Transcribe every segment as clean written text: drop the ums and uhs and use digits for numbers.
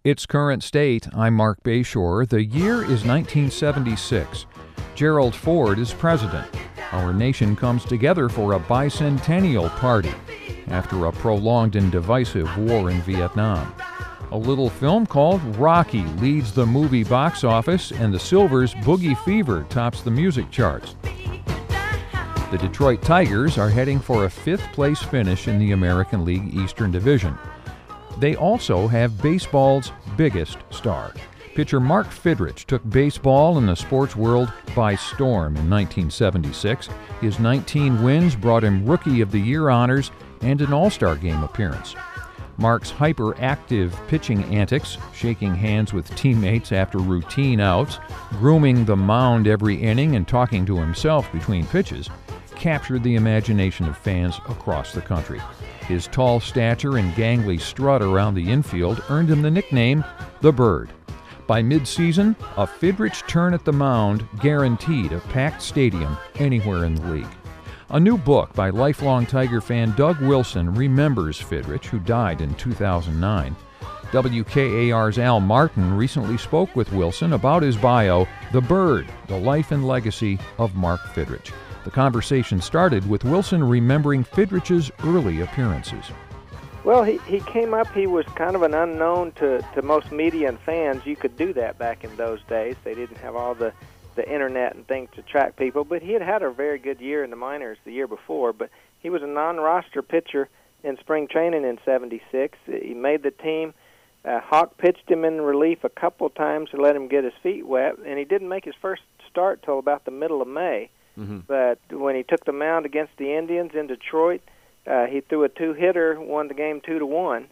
Its current state, I'm Mark Bayshore. The year is 1976. Gerald Ford is president. Our nation comes together for a bicentennial party after a prolonged and divisive war in Vietnam. A little film called Rocky leads the movie box office, and the Silvers' Boogie Fever tops the music charts. The Detroit Tigers are heading for a fifth-place finish in the American League Eastern Division. They also have baseball's biggest star. Pitcher Mark Fidrych took baseball and the sports world by storm in 1976. His 19 wins brought him Rookie of the Year honors and an All-Star Game appearance. Mark's hyperactive pitching antics, shaking hands with teammates after routine outs, grooming the mound every inning, and talking to himself between pitches, captured the imagination of fans across the country. His tall stature and gangly strut around the infield earned him the nickname The Bird. By mid-season, a Fidrych turn at the mound guaranteed a packed stadium anywhere in the league. A new book by lifelong Tiger fan Doug Wilson remembers Fidrych, who died in 2009. WKAR's Al Martin recently spoke with Wilson about his bio, The Bird, The Life and Legacy of Mark Fidrych. The conversation started with Wilson remembering Fidrych's early appearances. Well, he came up, he was kind of an unknown to most media and fans. You could do that back in those days. They didn't have all the internet and things to track people, but he had a very good year in the minors the year before. But he was a non-roster pitcher in spring training in '76. He made the team. Hawk pitched him in relief a couple times to let him get his feet wet, and he didn't make his first start till about the middle of May. Mm-hmm. But when he took the mound against the Indians in Detroit, he threw a two-hitter, won the game 2-1.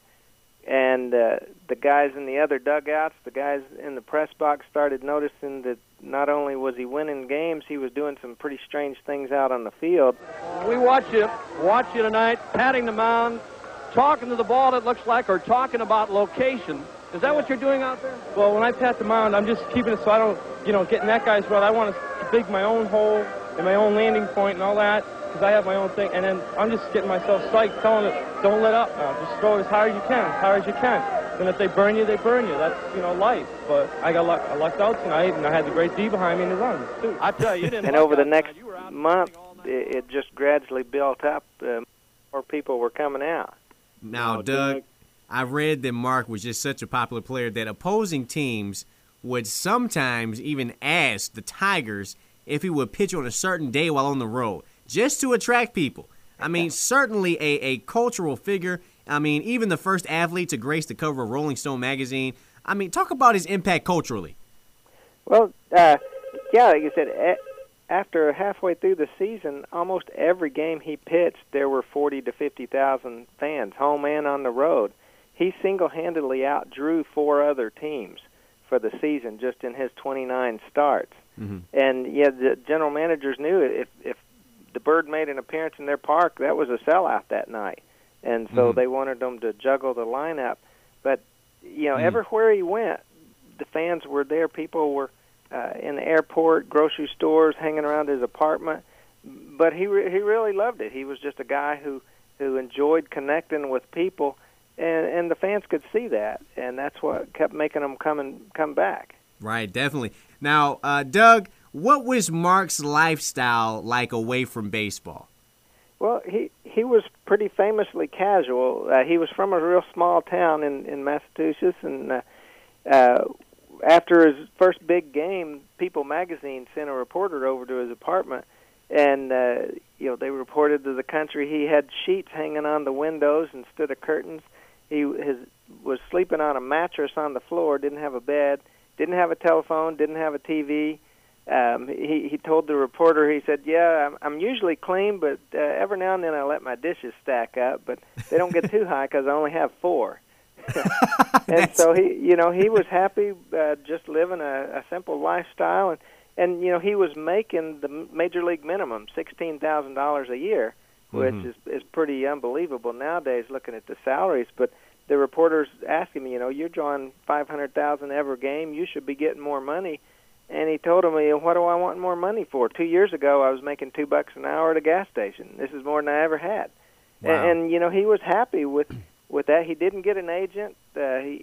And the guys in the other dugouts, the guys in the press box started noticing that not only was he winning games, he was doing some pretty strange things out on the field. We watch you tonight, patting the mound, talking to the ball, it looks like, or talking about location. Is that what you're doing out there? Well, when I pat the mound, I'm just keeping it so I don't, get in that guy's road. I want to dig my own hole and my own landing point and all that, because I have my own thing. And then I'm just getting myself psyched, telling it, don't let up now. Just go as hard as you can, as hard as you can. And if they burn you, they burn you. That's, life. But I lucked out tonight, and I had the great D behind me in the runs, too. I tell you, didn't. And over the next month, it just gradually built up. More people were coming out. Now, Doug, I read that Mark was just such a popular player that opposing teams would sometimes even ask the Tigers if he would pitch on a certain day while on the road, just to attract people. I mean, certainly a cultural figure. I mean, even the first athlete to grace the cover of Rolling Stone magazine. I mean, talk about his impact culturally. Well, like you said, after halfway through the season, almost every game he pitched, there were 40 to 50,000 fans, home and on the road. He single-handedly outdrew 4 other teams for the season just in his 29 starts. Mm-hmm. And, the general managers knew if the Bird made an appearance in their park, that was a sellout that night. And so they wanted them to juggle the lineup. But, everywhere he went, the fans were there. People were in the airport, grocery stores, hanging around his apartment. But he really loved it. He was just a guy who enjoyed connecting with people, and the fans could see that. And that's what kept making them come back. Right, definitely. Now, Doug, what was Mark's lifestyle like away from baseball? Well, he was pretty famously casual. He was from a real small town in Massachusetts, and after his first big game, People magazine sent a reporter over to his apartment, and they reported to the country he had sheets hanging on the windows instead of curtains. He was sleeping on a mattress on the floor, didn't have a bed, didn't have a telephone, didn't have a TV. He told the reporter, he said, I'm usually clean, but every now and then I let my dishes stack up, but they don't get too high because I only have 4. And so he was happy just living a simple lifestyle, and he was making the major league minimum, $16,000 a year, which is pretty unbelievable nowadays looking at the salaries. But the reporters asked him, you're drawing $500,000 every game, you should be getting more money. And he told him, what do I want more money for? 2 years ago, I was making $2 an hour at a gas station. This is more than I ever had. Wow. And he was happy with that. He didn't get an agent. He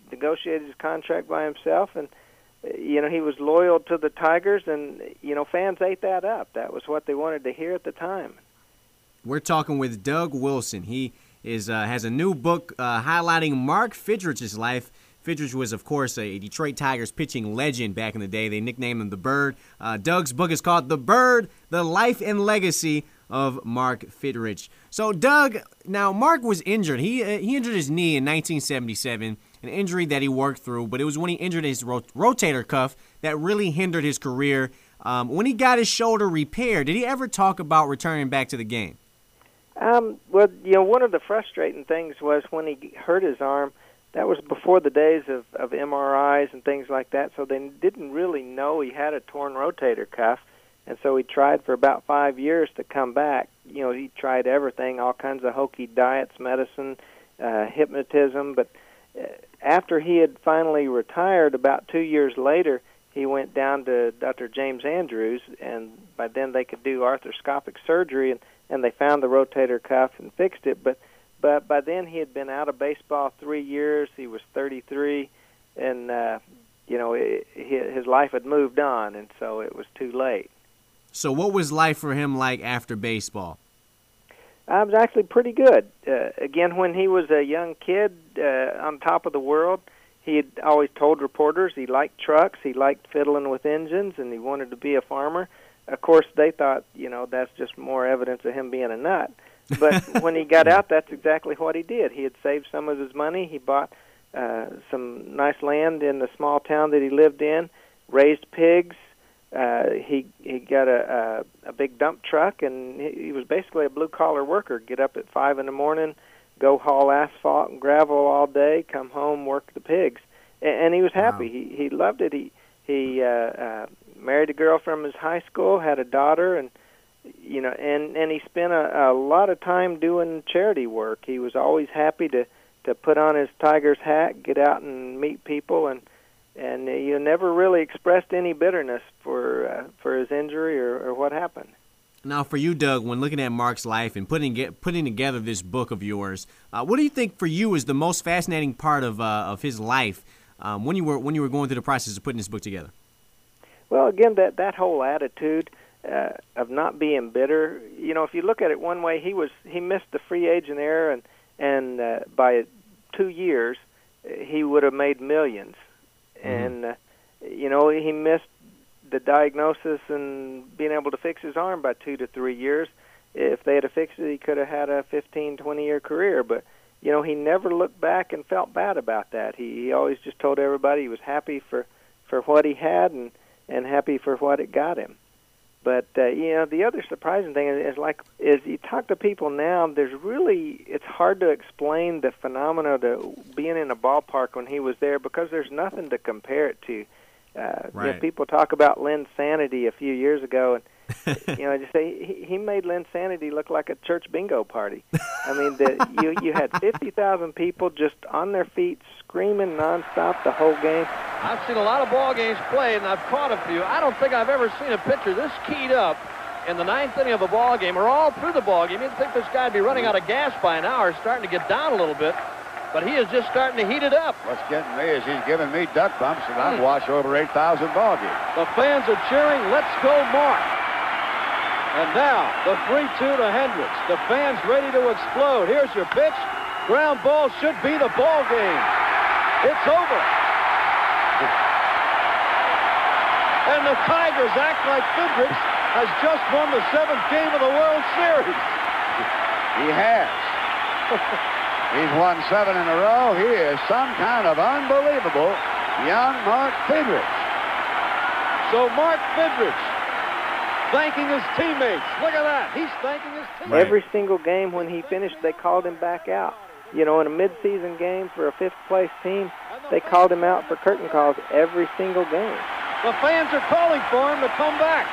negotiated his contract by himself, and he was loyal to the Tigers, and fans ate that up. That was what they wanted to hear at the time. We're talking with Doug Wilson. He has a new book highlighting Mark Fidrych's life. Fidrich was, of course, a Detroit Tigers pitching legend back in the day. They nicknamed him the Bird. Doug's book is called The Bird, The Life and Legacy of Mark Fidrich. So, Doug, now Mark was injured. He injured his knee in 1977, an injury that he worked through, but it was when he injured his rotator cuff that really hindered his career. When he got his shoulder repaired, did he ever talk about returning back to the game? Well, one of the frustrating things was when he hurt his arm, that was before the days of MRIs and things like that, so they didn't really know he had a torn rotator cuff, and so he tried for about 5 years to come back. He tried everything, all kinds of hokey diets, medicine, hypnotism, but after he had finally retired, about 2 years later, he went down to Dr. James Andrews, and by then they could do arthroscopic surgery, and they found the rotator cuff and fixed it, but by then he had been out of baseball 3 years. He was 33, and his life had moved on, and so it was too late. So what was life for him like after baseball? I was actually pretty good. Again, when he was a young kid on top of the world, he had always told reporters he liked trucks, he liked fiddling with engines, and he wanted to be a farmer. Of course, they thought, that's just more evidence of him being a nut. But when he got out, that's exactly what he did. He had saved some of his money. He bought some nice land in the small town that he lived in, raised pigs. He got a big dump truck, and he was basically a blue-collar worker. Get up at 5 in the morning, go haul asphalt and gravel all day, come home, work the pigs. And he was happy. Wow. He loved it. He married a girl from his high school, had a daughter, and he spent a lot of time doing charity work. He was always happy to put on his Tigers hat, get out and meet people, and he never really expressed any bitterness for his injury or what happened. Now, for you, Doug, when looking at Mark's life and putting together this book of yours, what do you think for you is the most fascinating part of his life when you were going through the process of putting this book together? Well, again, that whole attitude of not being bitter. If you look at it one way, he missed the free agent era, and by 2 years he would have made millions. Mm-hmm. And he missed the diagnosis and being able to fix his arm by 2 to 3 years. If they had fixed it, he could have had a 15, 20-year career. But he never looked back and felt bad about that. He always just told everybody he was happy for what he had and happy for what it got him. But the other surprising thing is you talk to people now. It's hard to explain the phenomena of being in a ballpark when he was there because there's nothing to compare it to. Right. People talk about Linsanity a few years ago, and just say he made Linsanity look like a church bingo party. I mean, you had 50,000 people just on their feet screaming nonstop the whole game. I've seen a lot of ball games played, and I've caught a few. I don't think I've ever seen a pitcher this keyed up in the ninth inning of a ball game or all through the ball game. You'd think this guy'd be running out of gas by now or starting to get down a little bit, but he is just starting to heat it up. What's getting me is he's giving me duck bumps, and I've watched over 8,000 ball games. The fans are cheering, "Let's go, Mark." And now, the 3-2 to Hendricks. The fans ready to explode. Here's your pitch. Ground ball should be the ball game. It's over. And the Tigers act like Fidrich has just won the 7th game of the World Series. He has. He's won 7 in a row. He is some kind of unbelievable young Mark Fidrich. So Mark Fidrich thanking his teammates. Look at that. He's thanking his teammates. Every single game when he finished, they called him back out. In a midseason game for a 5th-place team, they called him out for curtain calls every single game. The fans are calling for him to come back.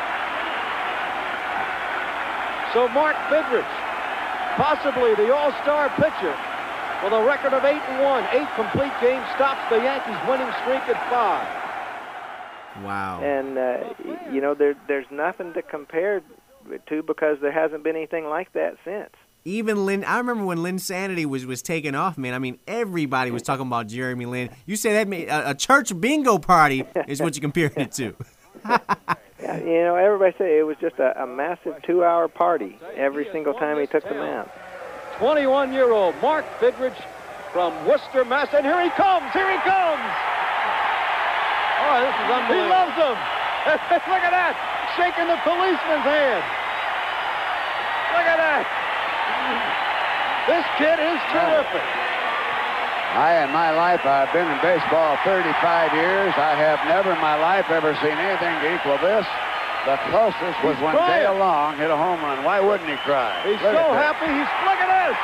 So Mark Fidrich, possibly the all-star pitcher, with a record of 8-1, 8 complete games, stops the Yankees' winning streak at 5. Wow. And, there's nothing to compare to because there hasn't been anything like that since. even Lynn, I remember when Lynn Sanity was taking off, man. I mean, everybody was talking about Jeremy Lin. You say that a church bingo party is what you compared it to. Yeah, you know, everybody said it was just a massive 2-hour party every single time he took the mound. 21-year-old Mark Fidrych from Worcester, Mass. And here he comes! Here he comes! Oh, this is unbelievable. He loves him! Look at that! Shaking the policeman's hand. Look at that! This kid is terrific. In my life, I've been in baseball 35 years. I have never in my life ever seen anything to equal this. The closest was when Dale Long hit a home run. Why wouldn't he cry? He's so happy. Look at this.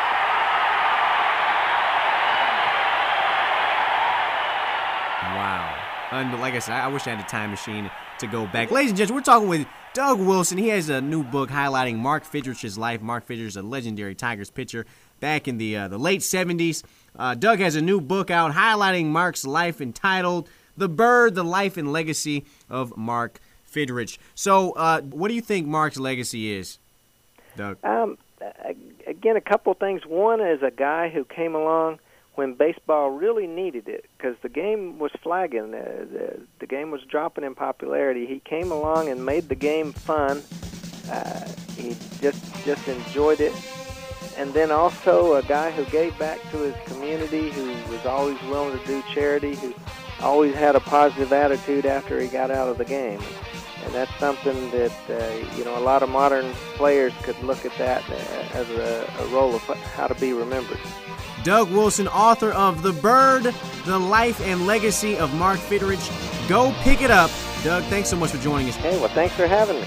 Wow. And like I said, I wish I had a time machine to go back. Ladies and gentlemen, we're talking with Doug Wilson. He has a new book highlighting Mark Fidrych's life. Mark Fidrych is a legendary Tigers pitcher back in the late 70s. Doug has a new book out highlighting Mark's life entitled The Bird, The Life and Legacy of Mark Fidrych. So what do you think Mark's legacy is, Doug? Again, a couple things. One is a guy who came along when baseball really needed it, because the game was flagging. The game was dropping in popularity. He came along and made the game fun. He just enjoyed it. And then also a guy who gave back to his community, who was always willing to do charity, who always had a positive attitude after he got out of the game. And that's something that, a lot of modern players could look at that as a role of how to be remembered. Doug Wilson, author of The Bird, The Life and Legacy of Mark Fidrych. Go pick it up. Doug, thanks so much for joining us. Hey, well, thanks for having me.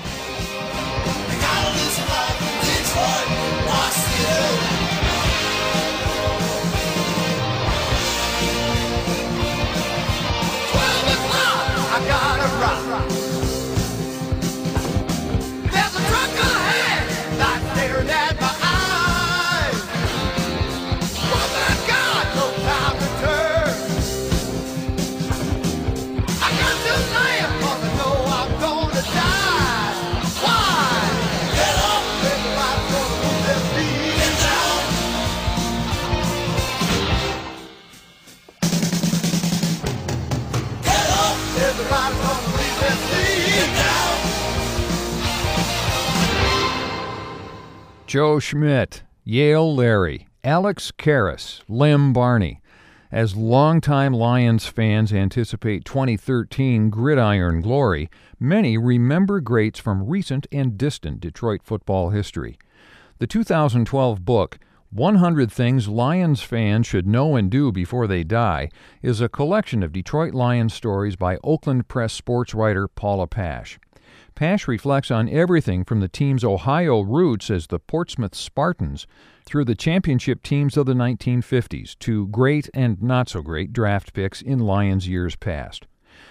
Joe Schmidt, Yale Larry, Alex Karras, Lem Barney. As longtime Lions fans anticipate 2013 gridiron glory, many remember greats from recent and distant Detroit football history. The 2012 book, 100 Things Lions Fans Should Know and Do Before They Die, is a collection of Detroit Lions stories by Oakland Press sports writer Paula Pash. Pash reflects on everything from the team's Ohio roots as the Portsmouth Spartans through the championship teams of the 1950s to great and not-so-great draft picks in Lions years past.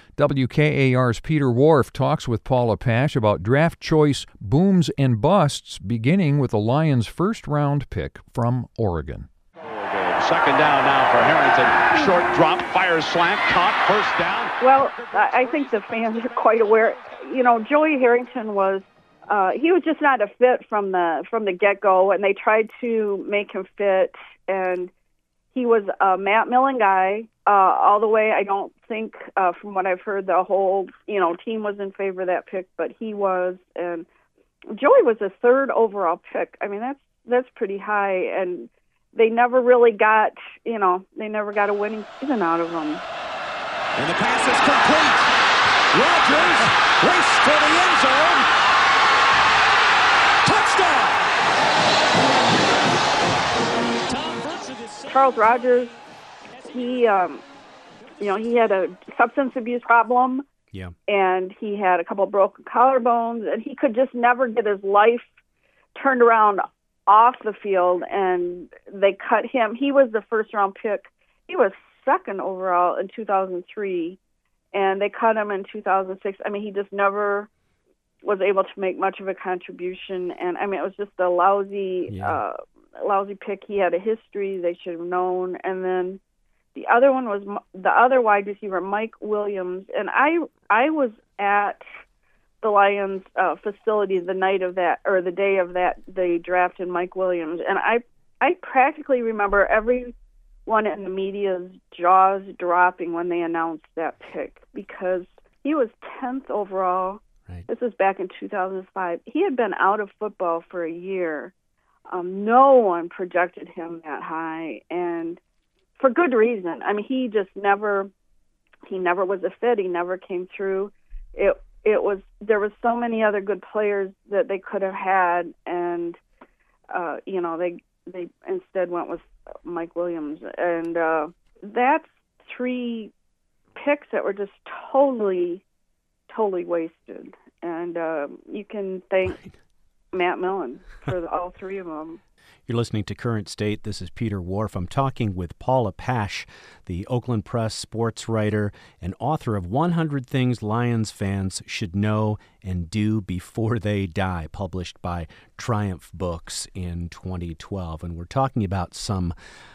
WKAR's Peter Wharf talks with Paula Pash about draft choice booms and busts, beginning with the Lions' first-round pick from Oregon. Second down now for Harrington. Short drop, fires slant, caught, first down. Well, I think the fans are quite aware. Joey Harrington was he was just not a fit from the get-go, and they tried to make him fit, and he was a Matt Millen guy all the way. I don't think, from what I've heard, the whole team was in favor of that pick, but he was, and Joey was a third overall pick. I mean, that's pretty high, and they never really got, they never got a winning season out of him. And the pass is complete. Rodgers race to the end zone. Touchdown. Charles Rodgers, he had a substance abuse problem. Yeah. And he had a couple of broken collarbones, and he could just never get his life turned around off the field, and they cut him. He was the first-round pick. He was second overall in 2003, and they cut him in 2006. I mean, he just never was able to make much of a contribution, and I mean, it was just a lousy pick. He had a history they should have known, and then the other one was the other wide receiver, Mike Williams, and I was at the Lions facility the night of that, or the day of that, they drafted Mike Williams, and I practically remember everyone in the media's jaws dropping when they announced that pick, because he was 10th overall. Right. This was back in 2005. He had been out of football for a year. No one projected him that high, and for good reason. I mean, he never was a fit. He never came through. There was so many other good players that they could have had, and they instead went with Mike Williams, and that's 3 picks that were just totally wasted. And you can thank Matt Millen for all 3 of them. You're listening to Current State. This is Peter Wharf. I'm talking with Paula Pasch, the Oakland Press sports writer and author of 100 Things Lions Fans Should Know and Do Before They Die, published by Triumph Books in 2012. And we're talking about some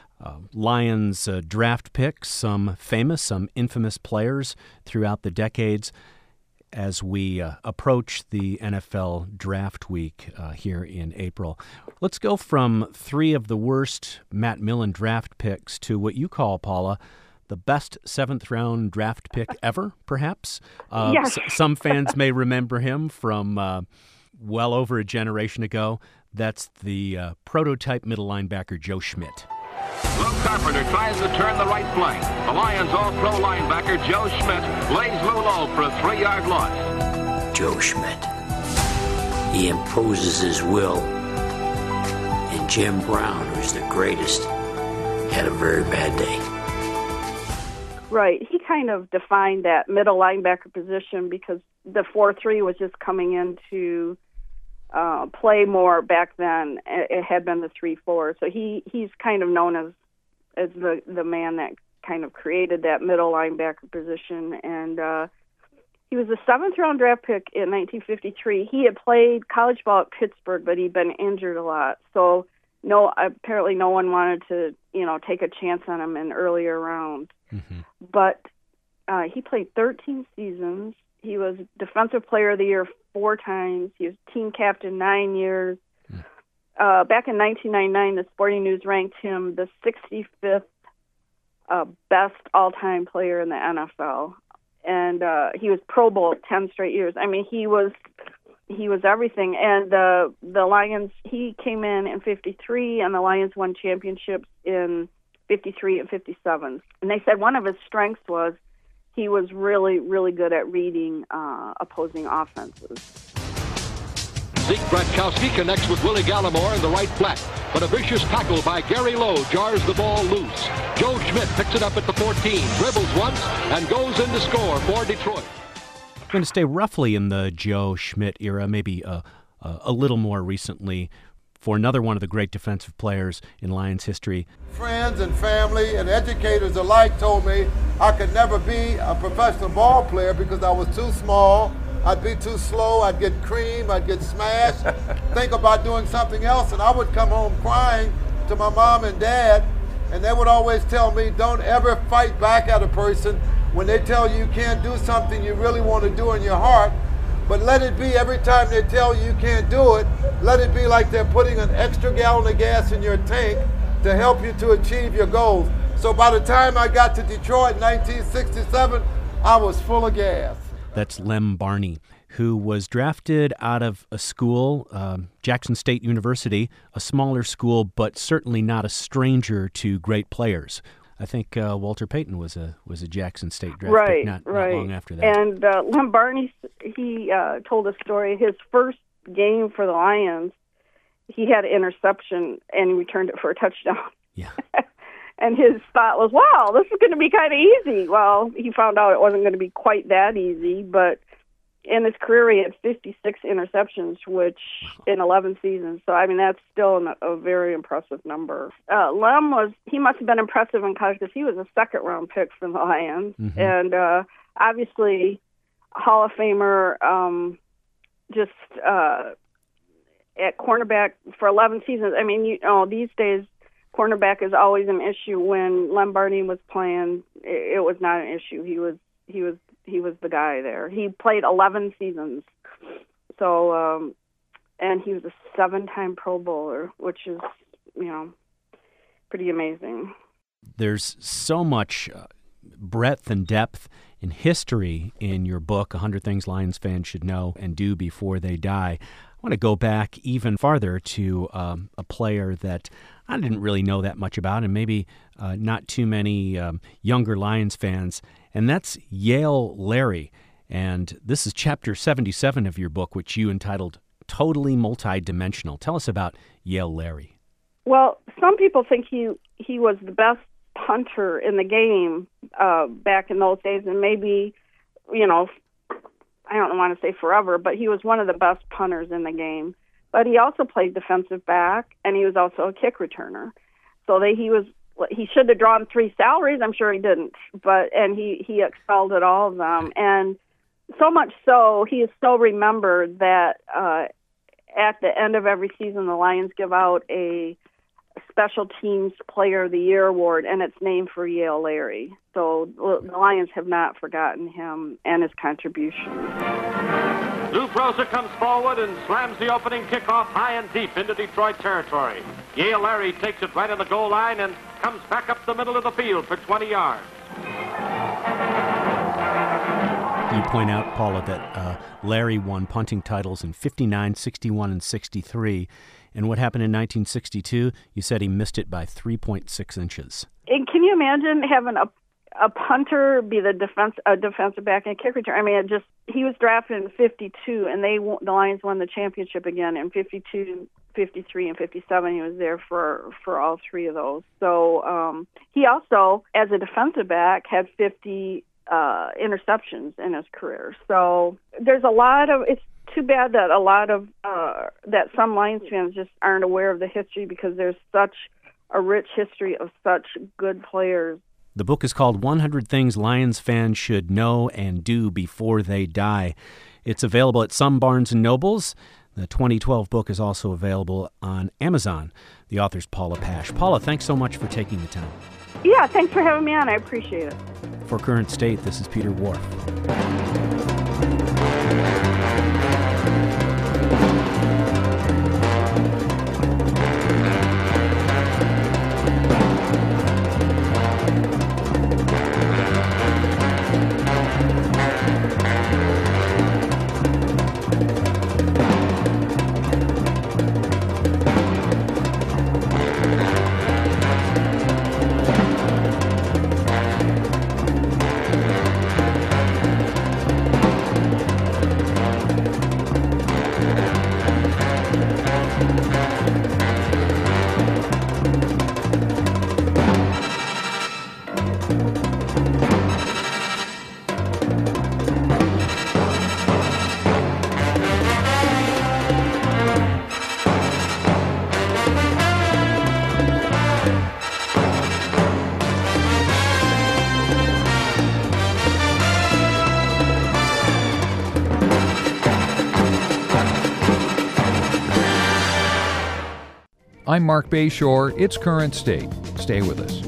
Lions draft picks, some famous, some infamous players throughout the decades, as we approach the NFL draft week here in April. Let's go from 3 of the worst Matt Millen draft picks to what you call, Paula, the best 7th-round draft pick ever, perhaps. Yes. Some fans may remember him from well over a generation ago. That's the prototype middle linebacker Joe Schmidt. Luke Carpenter tries to turn the right flank. The Lions all-pro linebacker Joe Schmidt lays Lou low for a 3-yard loss. Joe Schmidt. He imposes his will. And Jim Brown, who's the greatest, had a very bad day. Right. He kind of defined that middle linebacker position, because the 4-3 was just coming into play more back then. It had been the 3-4, so he's kind of known as the man that kind of created that middle linebacker position. And he was a 7th-round draft pick in 1953. He had played college ball at Pittsburgh, but he'd been injured a lot, so apparently no one wanted to take a chance on him in earlier rounds. Mm-hmm. But he played 13 seasons. He was Defensive Player of the Year 4 times. He was team captain 9 years. Back in 1999, the Sporting News ranked him the 65th best all-time player in the NFL. And he was Pro Bowl 10 straight years. I mean, he was everything. And the Lions, he came in 53, and the Lions won championships in 53 and 57. And they said one of his strengths was he was really, really good at reading opposing offenses. Zeke Bratkowski connects with Willie Gallimore in the right flat, but a vicious tackle by Gary Lowe jars the ball loose. Joe Schmidt picks it up at the 14, dribbles once, and goes in to score for Detroit. I'm going to stay roughly in the Joe Schmidt era, maybe a little more recently, for another one of the great defensive players in Lions history. Friends and family and educators alike told me I could never be a professional ball player because I was too small, I'd be too slow, I'd get creamed, I'd get smashed, think about doing something else, and I would come home crying to my mom and dad, and they would always tell me, don't ever fight back at a person when they tell you can't do something you really want to do in your heart. But let it be every time they tell you can't do it, let it be like they're putting an extra gallon of gas in your tank to help you to achieve your goals. So by the time I got to Detroit in 1967, I was full of gas. That's Lem Barney, who was drafted out of a school, Jackson State University, a smaller school, but certainly not a stranger to great players. I think Walter Payton was a Jackson State draft pick not long after that. And Lem Barney, he told a story. His first game for the Lions, he had an interception and he returned it for a touchdown. Yeah. And his thought was, wow, this is going to be kind of easy. Well, he found out it wasn't going to be quite that easy, but in his career he had 56 interceptions, which in 11 seasons. So, I mean, that's still a very impressive number. Lem he must have been impressive in college because he was a 2nd-round pick for the Lions. Mm-hmm. And obviously Hall of Famer, at cornerback for 11 seasons. I mean, these days cornerback is always an issue. When Lem Barney was playing, it was not an issue. He was the guy there. He played 11 seasons. So, and he was a 7-time Pro Bowler, which is, pretty amazing. There's so much breadth and depth and history in your book, 100 Things Lions Fans Should Know and Do Before They Die. I want to go back even farther to a player that I didn't really know that much about, and maybe not too many younger Lions fans, and that's Yale Larry. And this is chapter 77 of your book, which you entitled Totally Multidimensional. Tell us about Yale Larry. Well, some people think he was the best punter in the game back in those days, and maybe, I don't want to say forever, but he was one of the best punters in the game. But he also played defensive back, and he was also a kick returner. So he should have drawn 3 salaries. I'm sure he didn't, and he excelled at all of them. And so much so, he is so remembered that at the end of every season, the Lions give out a Special Teams Player of the Year award, and it's named for Yale Larry. So the Lions have not forgotten him and his contributions. Lou Groza comes forward and slams the opening kickoff high and deep into Detroit territory. Yale Larry takes it right on the goal line and comes back up the middle of the field for 20 yards. You point out, Paula, that Larry won punting titles in 59, 61, and 63. And what happened in 1962? You said he missed it by 3.6 inches. And can you imagine having a punter be a defensive back and a kick returner? I mean, he was drafted in 52, and the Lions won the championship again in 52, 53, and 57. He was there for all 3 of those. So he also, as a defensive back, had 50 interceptions in his career. So there's it's too bad that a lot of that some Lions fans just aren't aware of the history, because there's such a rich history of such good players. The book is called 100 Things Lions Fans Should Know and Do Before They Die. It's available at some Barnes & Nobles. The 2012 book is also available on Amazon. The author's Paula Pash. Paula, thanks so much for taking the time. Yeah, thanks for having me on. I appreciate it. For Current State, this is Peter Whorf. I'm Mark Bayshore. It's Current State. Stay with us.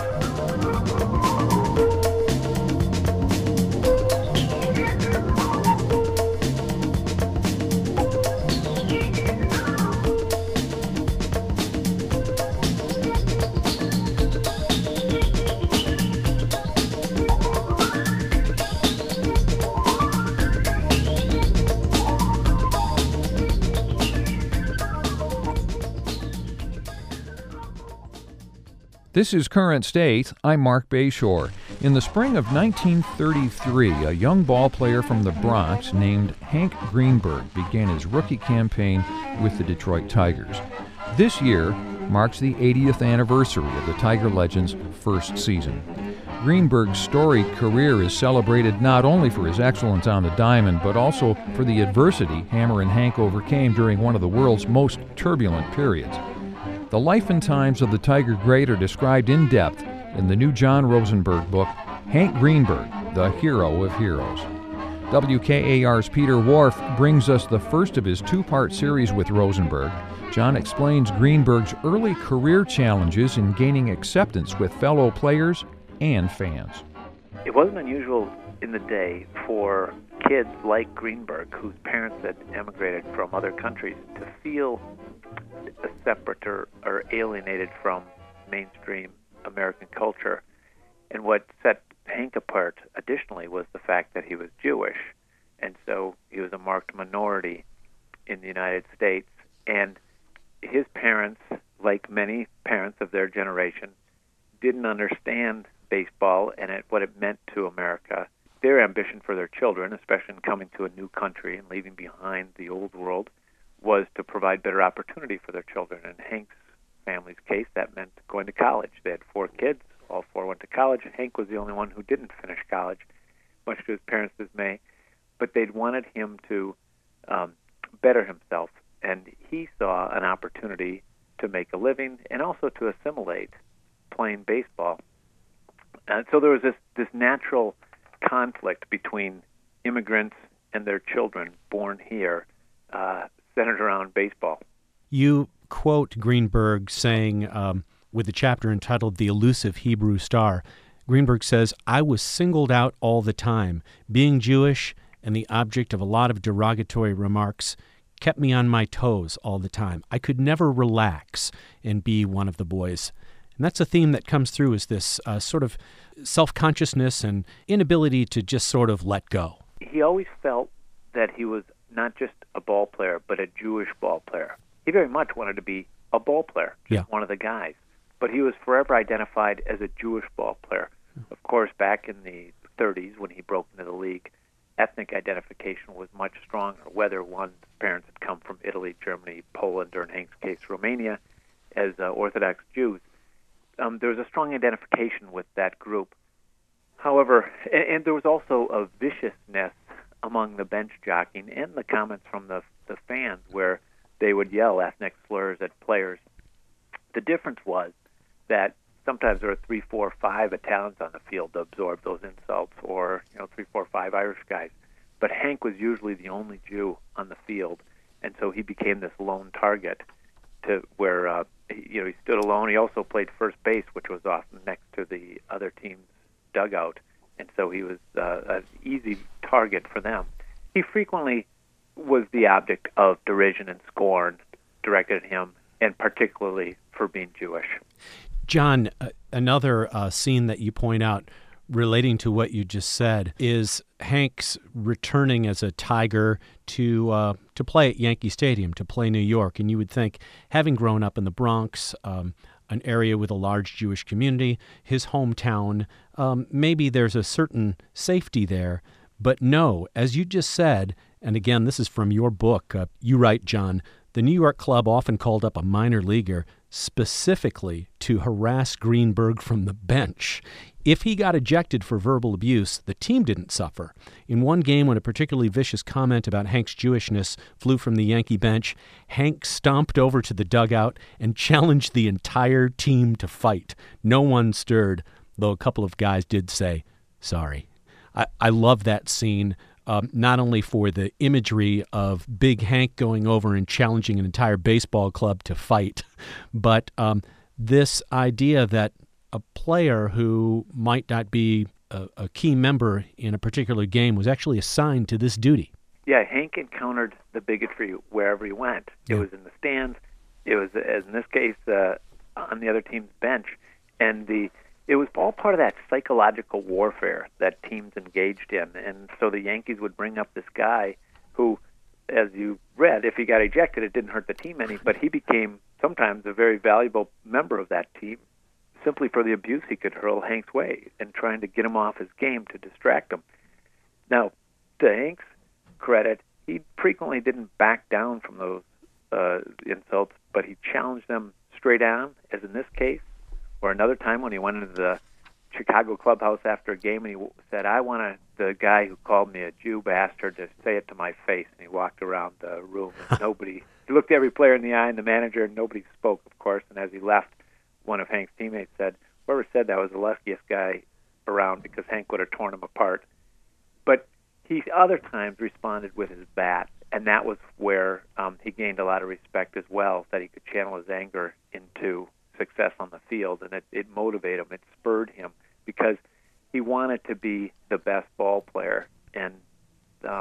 This is Current State. I'm Mark Bayshore. In the spring of 1933, a young ball player from the Bronx named Hank Greenberg began his rookie campaign with the Detroit Tigers. This year marks the 80th anniversary of the Tiger Legends' first season. Greenberg's storied career is celebrated not only for his excellence on the diamond, but also for the adversity Hammer and Hank overcame during one of the world's most turbulent periods. The life and times of the Tiger great are described in depth in the new John Rosenberg book, Hank Greenberg, The Hero of Heroes. WKAR's Peter Whorf brings us the first of his 2-part series with Rosenberg. John explains Greenberg's early career challenges in gaining acceptance with fellow players and fans. It wasn't unusual in the day for kids like Greenberg, whose parents had emigrated from other countries, to feel a separate or alienated from mainstream American culture. And what set Hank apart, additionally, was the fact that he was Jewish, and so he was a marked minority in the United States. And his parents, like many parents of their generation, didn't understand baseball and what it meant to America. Their ambition for their children, especially in coming to a new country and leaving behind the old world, was to provide better opportunity for their children. In Hank's family's case, that meant going to college. They had 4 kids. All 4 went to college. Hank was the only one who didn't finish college, much to his parents' dismay. But they'd wanted him to better himself, and he saw an opportunity to make a living and also to assimilate playing baseball. And so there was this natural conflict between immigrants and their children born here, centered around baseball. You quote Greenberg saying, with the chapter entitled The Elusive Hebrew Star, Greenberg says, "I was singled out all the time. Being Jewish and the object of a lot of derogatory remarks kept me on my toes all the time. I could never relax and be one of the boys." And that's a theme that comes through, is this sort of self-consciousness and inability to just sort of let go. He always felt that he was not just a ball player, but a Jewish ball player. He very much wanted to be a ball player, just one of the guys. But he was forever identified as a Jewish ball player. Of course, back in the 30s, when he broke into the league, ethnic identification was much stronger, whether one's parents had come from Italy, Germany, Poland, or in Hank's case, Romania, as Orthodox Jews. There was a strong identification with that group. However, and there was also a viciousness among the bench jockeying and the comments from the fans where they would yell ethnic slurs at players. The difference was that sometimes there were 3, 4, 5 Italians on the field to absorb those insults, or 3, 4, 5 Irish guys. But Hank was usually the only Jew on the field, and so he became this lone target to where he stood alone. He also played first base, which was often next to the other team's dugout, and so he was an easy target for them. He frequently was the object of derision and scorn directed at him, and particularly for being Jewish. John, another scene that you point out relating to what you just said is Hank's returning as a Tiger to play at Yankee Stadium, to play New York. And you would think, having grown up in the Bronx, an area with a large Jewish community, his hometown, maybe there's a certain safety there. But no, as you just said, and again, this is from your book, you write, John, the New York club often called up a minor leaguer specifically to harass Greenberg from the bench. If he got ejected for verbal abuse, the team didn't suffer. In one game, when a particularly vicious comment about Hank's Jewishness flew from the Yankee bench, Hank stomped over to the dugout and challenged the entire team to fight. No one stirred, though a couple of guys did say, sorry. I love that scene. Not only for the imagery of Big Hank going over and challenging an entire baseball club to fight, but this idea that a player who might not be a key member in a particular game was actually assigned to this duty. Yeah, Hank encountered the bigotry wherever he went. It was in the stands. It was, as in this case, on the other team's bench. And it was all part of that psychological warfare that teams engaged in. And so the Yankees would bring up this guy who, as you read, if he got ejected, it didn't hurt the team any, but he became sometimes a very valuable member of that team simply for the abuse he could hurl Hank's way and trying to get him off his game to distract him. Now, to Hank's credit, he frequently didn't back down from those insults, but he challenged them straight on, as in this case. Or another time when he went into the Chicago clubhouse after a game and he said, I want the guy who called me a Jew bastard to say it to my face. And he walked around the room and he looked every player in the eye and the manager, and nobody spoke, of course. And as he left, one of Hank's teammates said, whoever said that was the luckiest guy around, because Hank would have torn him apart. But he other times responded with his bat, and that was where he gained a lot of respect as well, that he could channel his anger into success on the field, and it motivated him, it spurred him, because he wanted to be the best ball player. And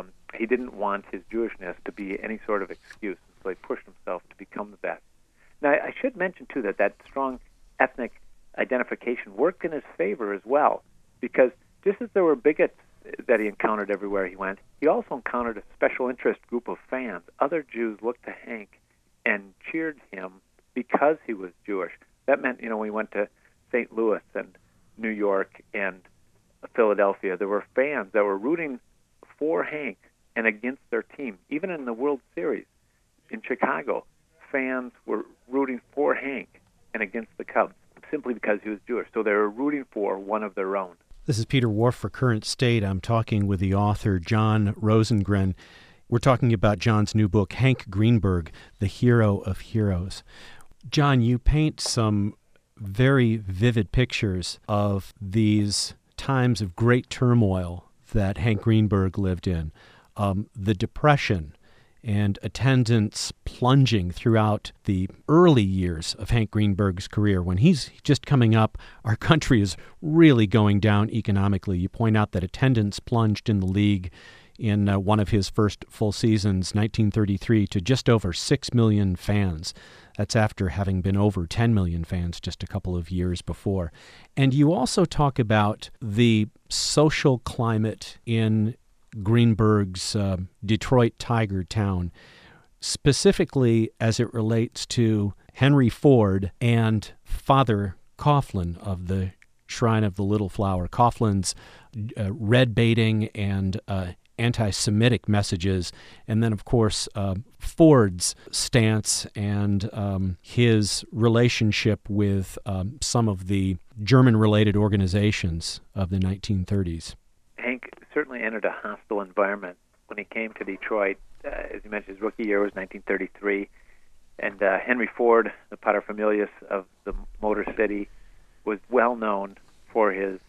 didn't want his Jewishness to be any sort of excuse, so he pushed himself to become the best. Now, I should mention, too, that strong ethnic identification worked in his favor as well, because just as there were bigots that he encountered everywhere he went, he also encountered a special interest group of fans. Other Jews looked to Hank and cheered him because he was Jewish. That meant, when he went to St. Louis and New York and Philadelphia, there were fans that were rooting for Hank and against their team. Even in the World Series in Chicago, fans were rooting for Hank and against the Cubs simply because he was Jewish. So they were rooting for one of their own. This is Peter Whorf for Current State. I'm talking with the author, John Rosengren. We're talking about John's new book, Hank Greenberg, The Hero of Heroes. John, you paint some very vivid pictures of these times of great turmoil that Hank Greenberg lived in. The Depression and attendance plunging throughout the early years of Hank Greenberg's career. When he's just coming up, our country is really going down economically. You point out that attendance plunged in the league in one of his first full seasons, 1933, to just over 6 million fans. That's after having been over 10 million fans just a couple of years before. And you also talk about the social climate in Greenberg's Detroit Tiger town, specifically as it relates to Henry Ford and Father Coughlin of the Shrine of the Little Flower. Coughlin's red baiting and anti-Semitic messages, and then, of course, Ford's stance and his relationship with some of the German-related organizations of the 1930s. Hank certainly entered a hostile environment when he came to Detroit. As you mentioned, his rookie year was 1933, and Henry Ford, the paterfamilias of the Motor City, was well known for his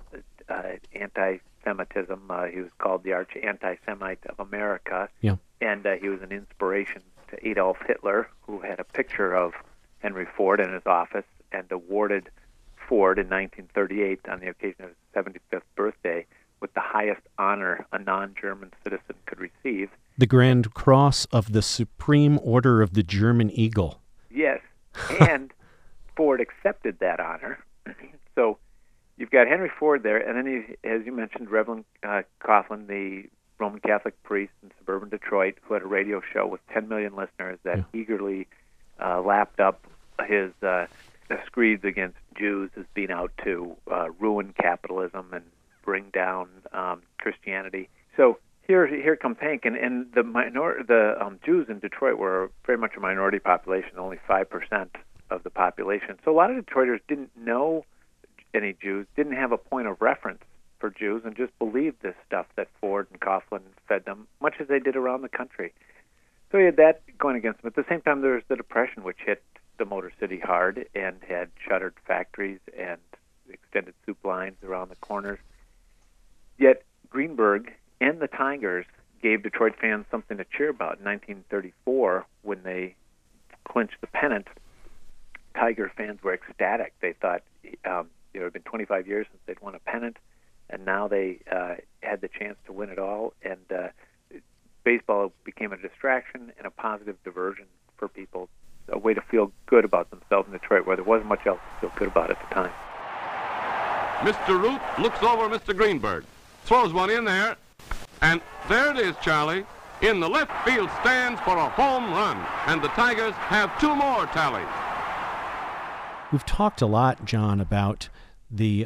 anti-Semitism. He was called the arch-anti-Semite of America, and he was an inspiration to Adolf Hitler, who had a picture of Henry Ford in his office and awarded Ford in 1938 on the occasion of his 75th birthday with the highest honor a non-German citizen could receive. The Grand Cross of the Supreme Order of the German Eagle. Yes, and Ford accepted that honor. So you've got Henry Ford there, and then, as you mentioned, Reverend Coughlin, the Roman Catholic priest in suburban Detroit, who had a radio show with 10 million listeners that eagerly lapped up his screeds against Jews as being out to ruin capitalism and bring down Christianity. So here comes Hank, and the Jews in Detroit were very much a minority population, only 5% of the population. So a lot of Detroiters didn't know any Jews, didn't have a point of reference for Jews, and just believed this stuff that Ford and Coughlin fed them, much as they did around the country. So he had that going against him. At the same time, there was the Depression, which hit the Motor City hard and had shuttered factories and extended soup lines around the corners. Yet Greenberg and the Tigers gave Detroit fans something to cheer about. In 1934, when they clinched the pennant, Tiger fans were ecstatic. They thought it had been 25 years since they'd won a pennant, and now they had the chance to win it all. And baseball became a distraction and a positive diversion for people, a way to feel good about themselves in Detroit, where there wasn't much else to feel good about at the time. Mr. Root looks over Mr. Greenberg, throws one in there, and there it is, Charlie, in the left field stands for a home run, and the Tigers have two more tallies. We've talked a lot, John, about the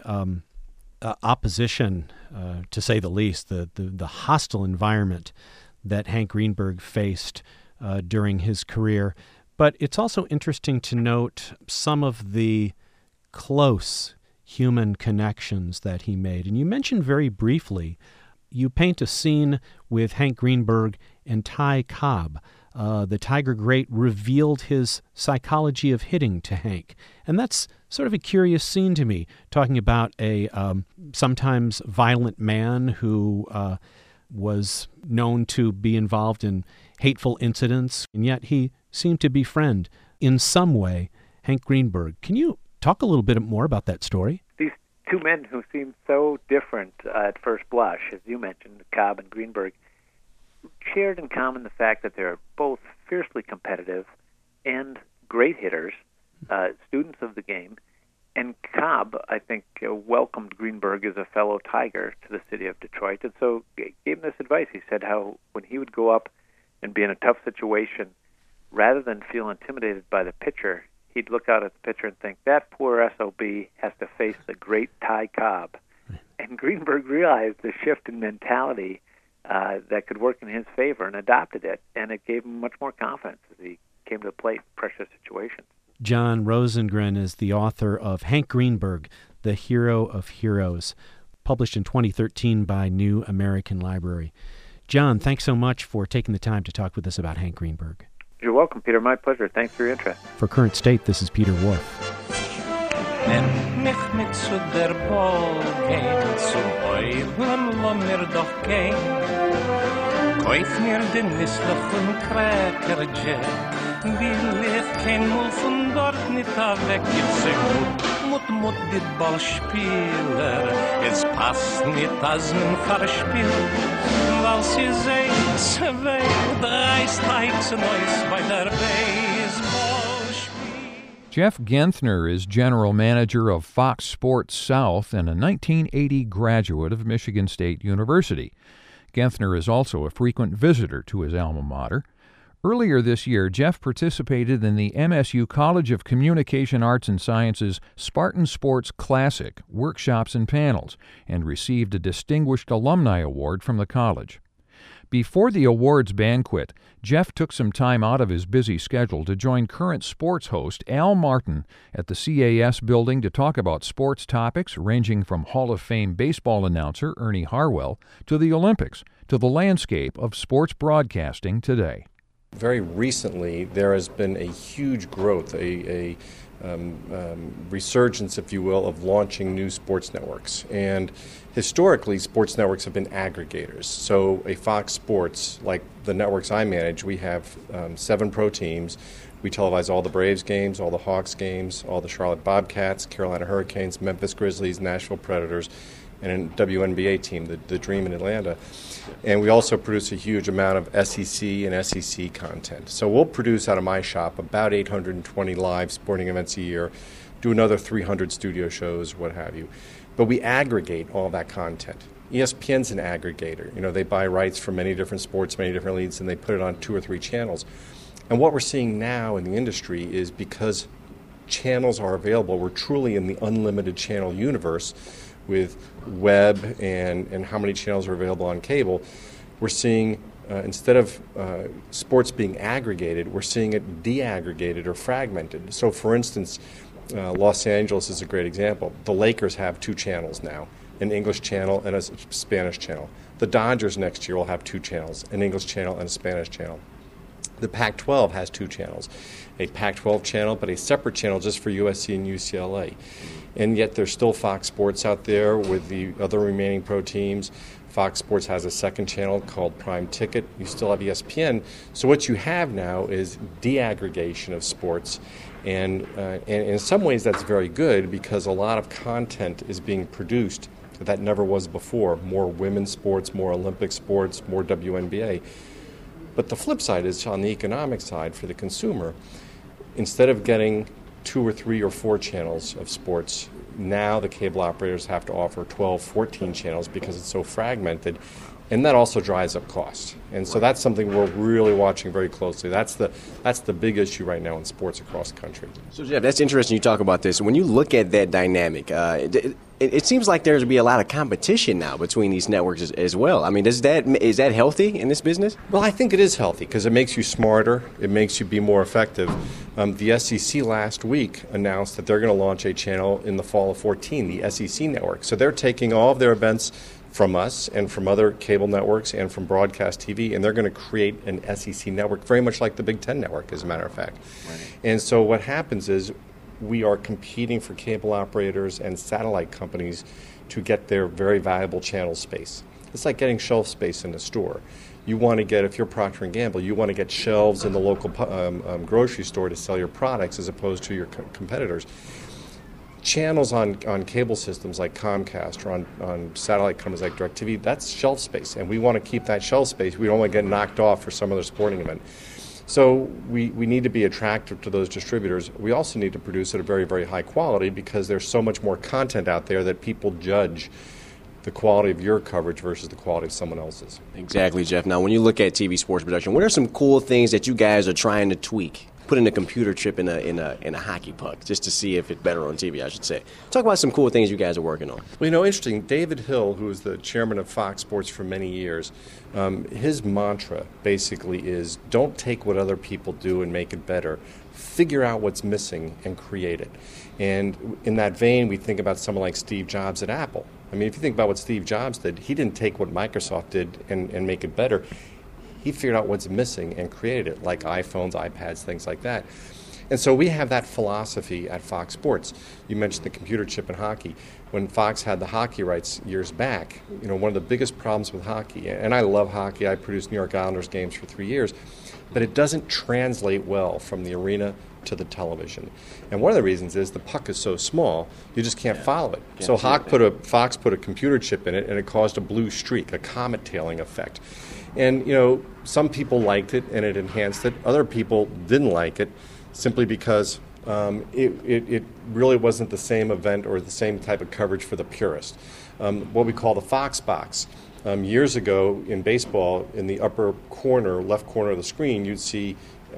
opposition, to say the least, the hostile environment that Hank Greenberg faced during his career. But it's also interesting to note some of the close human connections that he made. And you mentioned very briefly, you paint a scene with Hank Greenberg and Ty Cobb. The Tiger great revealed his psychology of hitting to Hank. And that's sort of a curious scene to me, talking about a sometimes violent man who was known to be involved in hateful incidents, and yet he seemed to befriend, in some way, Hank Greenberg. Can you talk a little bit more about that story? These two men who seemed so different at first blush, as you mentioned, Cobb and Greenberg, shared in common the fact that they're both fiercely competitive and great hitters, students of the game. And Cobb, I think, welcomed Greenberg as a fellow Tiger to the city of Detroit, and so gave him this advice. He said how when he would go up and be in a tough situation, rather than feel intimidated by the pitcher, he'd look out at the pitcher and think, that poor SOB has to face the great Ty Cobb. And Greenberg realized the shift in mentality that could work in his favor and adopted it, and it gave him much more confidence as he came to the plate in pressure situations. John Rosengren is the author of Hank Greenberg, The Hero of Heroes, published in 2013 by New American Library. John, thanks so much for taking the time to talk with us about Hank Greenberg. You're welcome, Peter. My pleasure. Thanks for your interest. For Current State, this is Peter Whorf. Nimm mich mit zu der Ballgame, zum Eulen lo mir doch gehen. Kauf mir den Nisslach und Cracker Jack, die lebt kein Mul von dort nicht weg. Jetzt sei Mut die Ballspieler, es passt nicht, als man verspielt. Weil sie sehen, 2, 3 Strikes und Eis bei der Baseball. Jeff Genthner is general manager of Fox Sports South and a 1980 graduate of Michigan State University. Genthner is also a frequent visitor to his alma mater. Earlier this year, Jeff participated in the MSU College of Communication Arts and Sciences Spartan Sports Classic workshops and panels and received a Distinguished Alumni Award from the college. Before the awards banquet, Jeff took some time out of his busy schedule to join current sports host Al Martin at the CAS building to talk about sports topics ranging from Hall of Fame baseball announcer Ernie Harwell to the Olympics to the landscape of sports broadcasting today. Very recently, there has been a huge growth, a resurgence, if you will, of launching new sports networks. And historically, sports networks have been aggregators. So a Fox Sports, like the networks I manage, we have 7 pro teams. We televise all the Braves games, all the Hawks games, all the Charlotte Bobcats, Carolina Hurricanes, Memphis Grizzlies, Nashville Predators, and a WNBA team, the Dream in Atlanta. And we also produce a huge amount of SEC and SEC content. So we'll produce out of my shop about 820 live sporting events a year, do another 300 studio shows, what have you. But we aggregate all that content. ESPN's an aggregator. You know, they buy rights for many different sports, many different leagues, and they put it on 2 or 3 channels. And what we're seeing now in the industry is because channels are available, we're truly in the unlimited channel universe with web and how many channels are available on cable. We're seeing, instead of sports being aggregated, we're seeing it de-aggregated or fragmented. So, for instance, Los Angeles is a great example. The Lakers have 2 channels now, an English channel and a Spanish channel. The Dodgers next year will have 2 channels, an English channel and a Spanish channel. The Pac-12 has 2 channels, a Pac-12 channel, but a separate channel just for USC and UCLA. And yet there's still Fox Sports out there with the other remaining pro teams. Fox Sports has a second channel called Prime Ticket. You still have ESPN. So what you have now is de-aggregation of sports. And in some ways that's very good because a lot of content is being produced that never was before. More women's sports, more Olympic sports, more WNBA. But the flip side is on the economic side for the consumer. Instead of getting 2 or 3 or 4 channels of sports, now the cable operators have to offer 12, 14 channels because it's so fragmented, and that also drives up costs. And so that's something we're really watching very closely. That's the big issue right now in sports across the country. So Jeff, that's interesting you talk about this. When you look at that dynamic, it seems like there's to be a lot of competition now between these networks as well. I mean, is that healthy in this business? Well, I think it is healthy because it makes you smarter. It makes you be more effective. The SEC last week announced that they're going to launch a channel in the fall of 2014, the SEC Network. So they're taking all of their events from us and from other cable networks and from broadcast TV, and they're going to create an SEC network, very much like the Big Ten Network, as a matter of fact. Right. And so what happens is we are competing for cable operators and satellite companies to get their very valuable channel space. It's like getting shelf space in a store. You want to get, if you're Procter & Gamble, you want to get shelves in the local grocery store to sell your products as opposed to your competitors. channels on cable systems like Comcast or on satellite companies like DirecTV, that's shelf space, and we want to keep that shelf space. We don't want to get knocked off for some other sporting event. So we need to be attractive to those distributors. We also need to produce at a very, very high quality because there's so much more content out there that people judge the quality of your coverage versus the quality of someone else's. Exactly, Jeff. Now, when you look at TV sports production, what are some cool things that you guys are trying to tweak? Put in a computer chip in a hockey puck just to see if it's better on TV, I should say. Talk about some cool things you guys are working on. Well, interesting. David Hill, who was the chairman of Fox Sports for many years, his mantra basically is don't take what other people do and make it better. Figure out what's missing and create it. And in that vein, we think about someone like Steve Jobs at Apple. I mean, if you think about what Steve Jobs did, he didn't take what Microsoft did and make it better. He figured out what's missing and created it, like iPhones, iPads, things like that. And so we have that philosophy at Fox Sports. You mentioned the computer chip in hockey. When Fox had the hockey rights years back, one of the biggest problems with hockey, and I love hockey, I produced New York Islanders games for 3 years, but it doesn't translate well from the arena to the television. And one of the reasons is the puck is so small, you just can't follow it. So Fox put a computer chip in it, and it caused a blue streak, a comet tailing effect. And, some people liked it and it enhanced it. Other people didn't like it simply because it really wasn't the same event or the same type of coverage for the purist. What we call the Fox box. Years ago in baseball, in the upper corner, left corner of the screen, you'd see,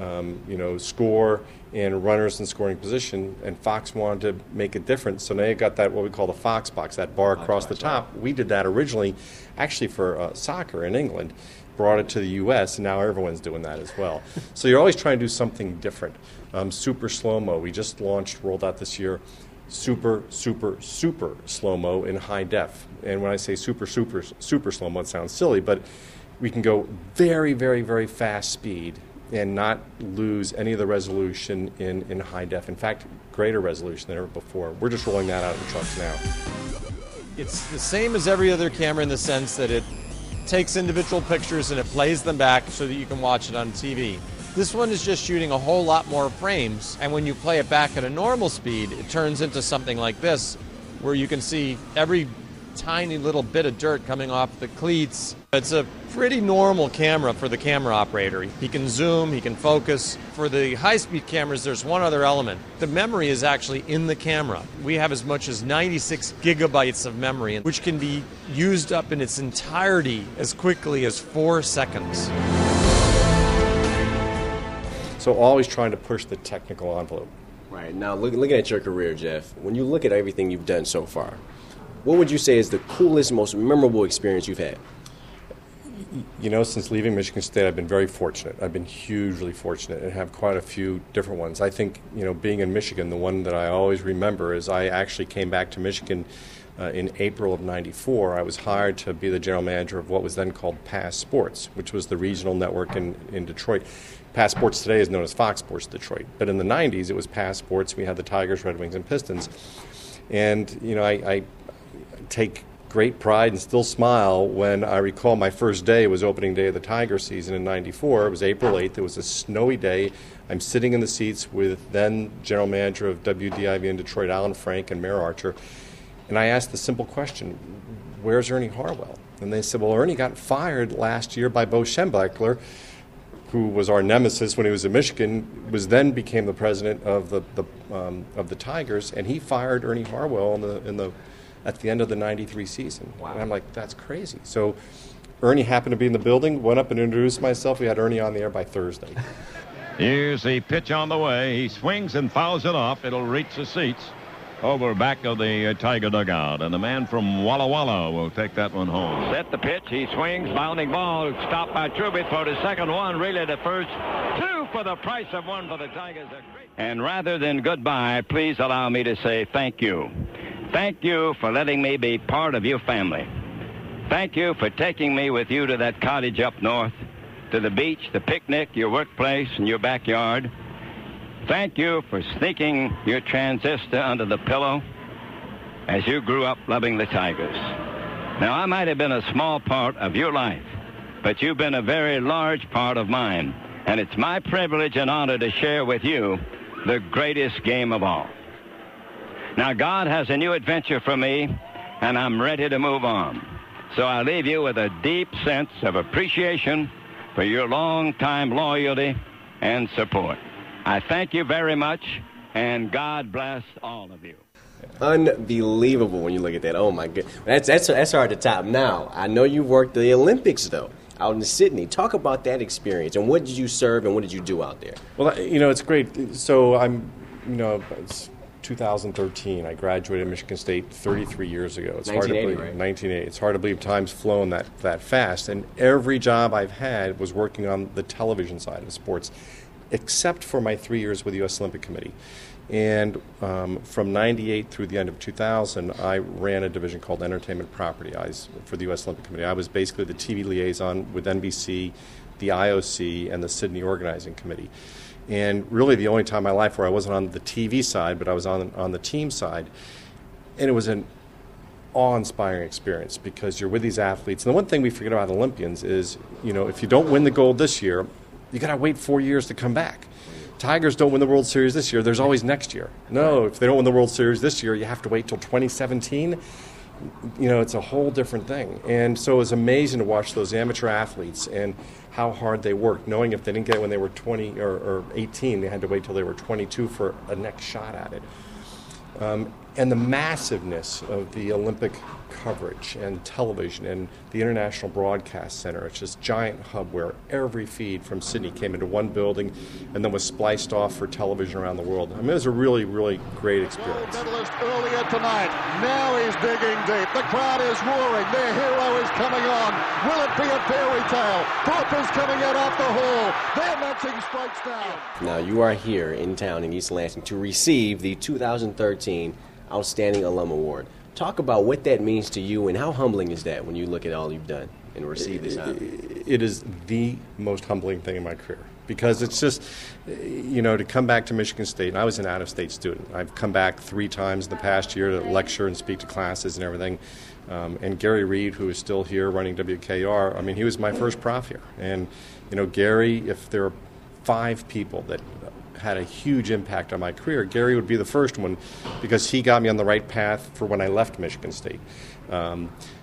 score and runners in scoring position, and Fox wanted to make it different. So now you got that, what we call the Fox box, that bar across the top. We did that originally, actually for soccer in England. Brought it to the U.S., and now everyone's doing that as well. So you're always trying to do something different. Super slow-mo, we just rolled out this year, super slow-mo in high def. And when I say super slow-mo, it sounds silly, but we can go very, very, very fast speed and not lose any of the resolution in high def. In fact, greater resolution than ever before. We're just rolling that out in trucks now. It's the same as every other camera in the sense that it takes individual pictures and it plays them back so that you can watch it on TV. This one is just shooting a whole lot more frames, and when you play it back at a normal speed, it turns into something like this, where you can see every tiny little bit of dirt coming off the cleats. It's a pretty normal camera for the camera operator. He can zoom, he can focus. For the high-speed cameras, there's one other element. The memory is actually in the camera. We have as much as 96 gigabytes of memory, which can be used up in its entirety as quickly as 4 seconds. So always trying to push the technical envelope. Right. Now, looking at your career, Jeff, when you look at everything you've done so far, what would you say is the coolest, most memorable experience you've had? Since leaving Michigan State, I've been very fortunate. I've been hugely fortunate and have quite a few different ones. I think, being in Michigan, the one that I always remember is I actually came back to Michigan in April of '94. I was hired to be the general manager of what was then called Pass Sports, which was the regional network in Detroit. Pass Sports today is known as Fox Sports Detroit. But in the 90s, it was Pass Sports. We had the Tigers, Red Wings, and Pistons. And, I take great pride and still smile when I recall my first day was opening day of the Tiger season in '94. It was April 8th. It was a snowy day. I'm sitting in the seats with then general manager of WDIV in Detroit, Alan Frank, and Mayor Archer. And I asked the simple question, where's Ernie Harwell? And they said, well, Ernie got fired last year by Bo Schembechler, who was our nemesis when he was in Michigan, became the president of the Tigers, and he fired Ernie Harwell at the end of the '93 season. Wow. And I'm like, that's crazy. So Ernie happened to be in the building, went up and introduced myself. We had Ernie on the air by Thursday. Here's the pitch on the way. He swings and fouls it off. It'll reach the seats over back of the Tiger dugout. And the man from Walla Walla will take that one home. Set the pitch. He swings. Bounding ball. Stopped by Trubit for the second one. Really the first. 2 for the price of 1 for the Tigers. And rather than goodbye, please allow me to say thank you. Thank you for letting me be part of your family. Thank you for taking me with you to that cottage up north, to the beach, the picnic, your workplace, and your backyard. Thank you for sneaking your transistor under the pillow as you grew up loving the Tigers. Now, I might have been a small part of your life, but you've been a very large part of mine, and it's my privilege and honor to share with you the greatest game of all. Now, God has a new adventure for me, and I'm ready to move on. So I leave you with a deep sense of appreciation for your long-time loyalty and support. I thank you very much, and God bless all of you. Unbelievable when you look at that. Oh, my goodness. That's hard to top. Now, I know you worked the Olympics, though, out in Sydney. Talk about that experience, and what did you serve, and what did you do out there? Well, it's great. So it's 2013. I graduated Michigan State 33 years ago. It's 1980, hard to believe. right? 1980. It's hard to believe time's flown that fast. And every job I've had was working on the television side of sports, except for my 3 years with the U.S. Olympic Committee. And from 98 through the end of 2000, I ran a division called Entertainment Property for the U.S. Olympic Committee. I was basically the TV liaison with NBC, the IOC, and the Sydney Organizing Committee. And really the only time in my life where I wasn't on the TV side, but I was on the team side. And it was an awe-inspiring experience because you're with these athletes. And the one thing we forget about Olympians is, if you don't win the gold this year, you got to wait 4 years to come back. Tigers don't win the World Series this year, there's always next year. No, if they don't win the World Series this year, you have to wait till 2017. It's a whole different thing. And so it was amazing to watch those amateur athletes and how hard they worked, knowing if they didn't get it when they were 20 or 18, they had to wait till they were 22 for a next shot at it. And the massiveness of the Olympic coverage and television and the International Broadcast Center. It's this giant hub where every feed from Sydney came into one building and then was spliced off for television around the world. I mean, it was a really, really great experience. Gold medalist earlier tonight. Now he's digging deep. The crowd is roaring. Their hero is coming on. Will it be a fairy tale? Thorpe is coming out off the hall. They're matching strikes down. Now, you are here in town in East Lansing to receive the 2013 Outstanding Alum Award. Talk about what that means to you and how humbling is that when you look at all you've done and receive this honor? It is the most humbling thing in my career because it's just, to come back to Michigan State, and I was an out-of-state student. I've come back 3 times in the past year to lecture and speak to classes and everything. And Gary Reed, who is still here running WKR, I mean, he was my first prof here. And, Gary, if there are 5 people that had a huge impact on my career, Gary would be the first one because he got me on the right path for when I left Michigan State. And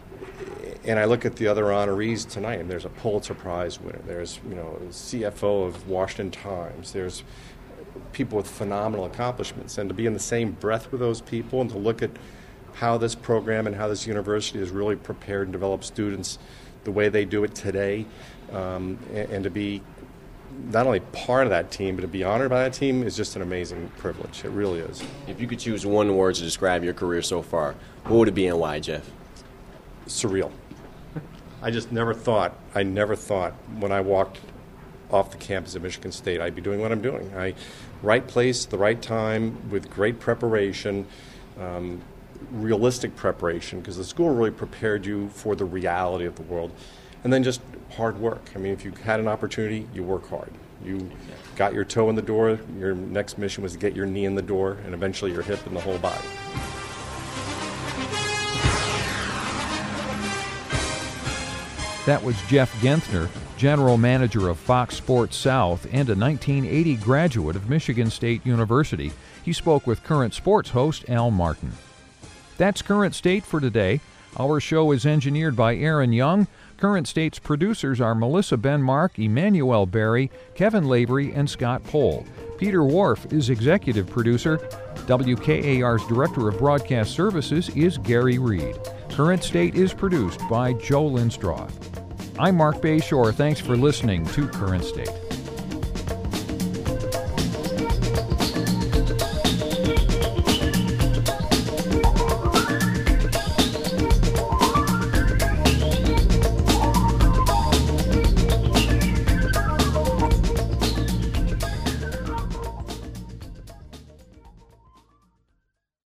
I look at the other honorees tonight, and there's a Pulitzer Prize winner. There's, CFO of Washington Times. There's people with phenomenal accomplishments. And to be in the same breath with those people and to look at how this program and how this university has really prepared and developed students the way they do it today, and to be not only part of that team, but to be honored by that team is just an amazing privilege. It really is. If you could choose one word to describe your career so far, what would it be and why, Jeff? Surreal. I never thought when I walked off the campus at Michigan State I'd be doing what I'm doing. Right place, the right time, with great preparation, realistic preparation, because the school really prepared you for the reality of the world. And then just hard work. I mean, if you had an opportunity, you work hard. You got your toe in the door, your next mission was to get your knee in the door, and eventually your hip and the whole body. That was Jeff Genthner, General Manager of Fox Sports South and a 1980 graduate of Michigan State University. He spoke with Current Sports host Al Martin. That's Current State for today. Our show is engineered by Aaron Young. Current State's producers are Melissa Benmark, Emmanuel Berry, Kevin Lavery, and Scott Pohl. Peter Wharf is executive producer. WKAR's Director of Broadcast Services is Gary Reed. Current State is produced by Joe Linstroth. I'm Mark Bayshore. Thanks for listening to Current State.